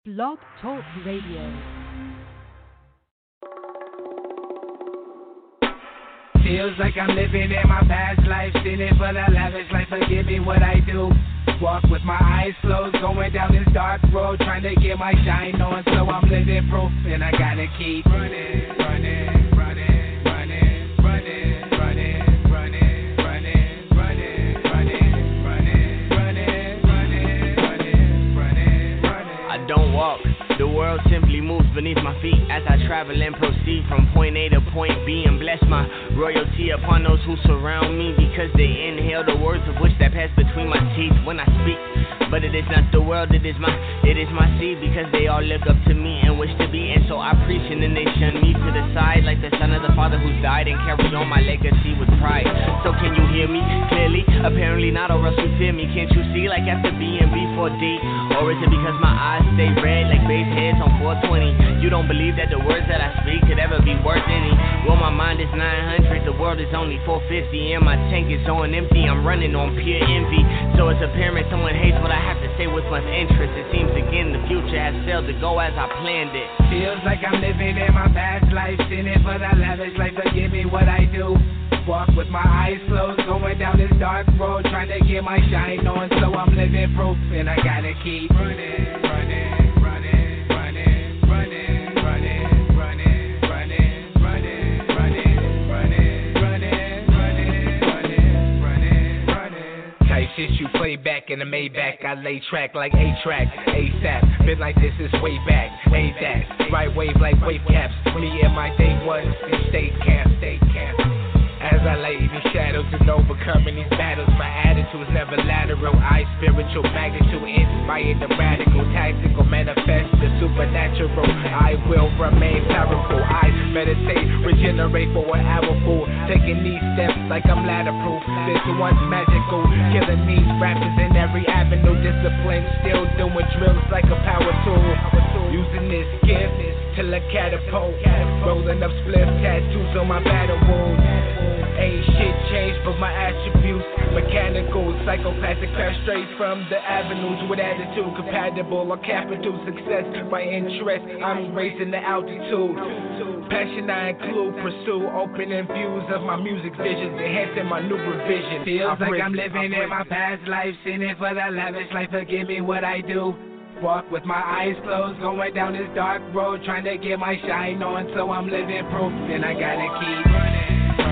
Blog Talk Radio. Feels like I'm living in my past life, sinning for the lavish life, forgive me what I do. Walk with my eyes closed, going down this dark road, trying to get my shine on, so I'm living proof, and I gotta keep running, running, running, running, running, running, running, running, running, running, running, running, running, running, running, running. I don't walk. The world simply moves beneath my feet as I travel and proceed from point A to point B and bless my royalty upon those who surround me because they inhale the words of which that pass between my teeth when I speak. But it is not the world, it is my seed because they all look up to me and wish to be, and so I preach and then they shun me to the side like the son of the father who's died and carried on my legacy with pride. So can you hear me clearly? Apparently not, or else you fear me. Can't you see like after B and B4D? Or is it because my eyes stay red like base heads on 420? You don't believe that the words that I speak could ever be worth any? Well, my mind is 900, the world is only 450, and my tank is on empty. I'm running on pure envy, so it's apparent someone hates what I have to say with much interest. It seems again the future has failed to go as I planned it. Feels like I'm living in my past life, sinning for the lavish life, forgive me what I do. Walk with my eyes closed, going down this dark road, trying to get my shine on, so I'm living proof, and I gotta keep running, running, running, running, running, running, running, running, running, running, running, running, running, running, running. Type shit you play back in the Maybach, I lay track like A-Track, ASAP, been like this is way back, A-That, right wave like wave caps, me and my day one in state camp. As I lay in the shadows and overcoming these battles, my attitude's never lateral. I spiritual magnitude, inspired the radical, tactical, manifest the supernatural. I will remain powerful. I meditate, regenerate for an hour full. Taking these steps like I'm ladder proof. This one's magical, killing these rappers in every avenue. Discipline, still doing drills like a power tool. Using this gift till a catapult. Rolling up spliff tattoos on my battle wound. Ain't shit changed but my attributes. Mechanical, psychopathic, pass straight from the avenues with attitude compatible or capital success. My interest, I'm raising the altitude. Passion I include, pursue opening views of my music visions, enhancing my new revision. Feels like I'm living in my past life, sinning for the lavish life, forgive me what I do. Walk with my eyes closed, going down this dark road, trying to get my shine on, so I'm living proof, and I gotta keep running.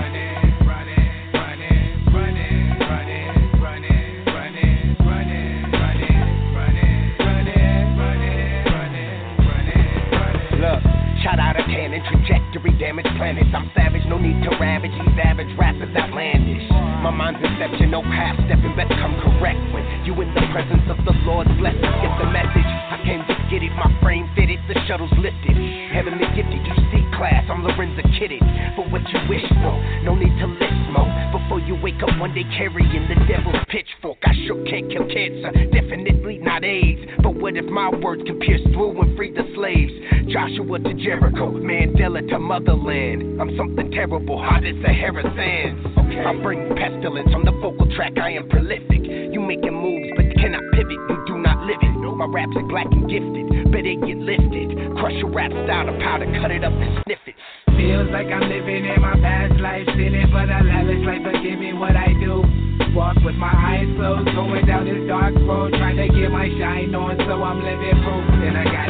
Shot out of cannon, trajectory, damage planets. I'm savage, no need to ravage. These average rappers outlandish. My mind's inception, no half stepping, better come correct when you in the presence of the Lord. Bless us, get the message. I came to get it, my frame fitted, the shuttle's lifted. Heavenly gifted, you see class, I'm Lorenzo Kidded. For what you wish for, no need to list more. Before you wake up one day carrying the devil's pitchfork. I sure can't kill cancer, definitely not AIDS. But what if my words can pierce through and free the slaves? Joshua to Jericho, Mandela to motherland. I'm something terrible, hot as Sahara sands. I bring pestilence on the vocal track, I am prolific. You making moves, but cannot pivot, you do not live it. My raps are black and gifted, better get lifted. Crush your rap style to powder, cut it up and sniff it. Feels like I'm living in my past life, sinning for the lavish life, forgive me what I do. Walk with my eyes closed, going down this dark road, trying to get my shine on, so I'm living proof, and I got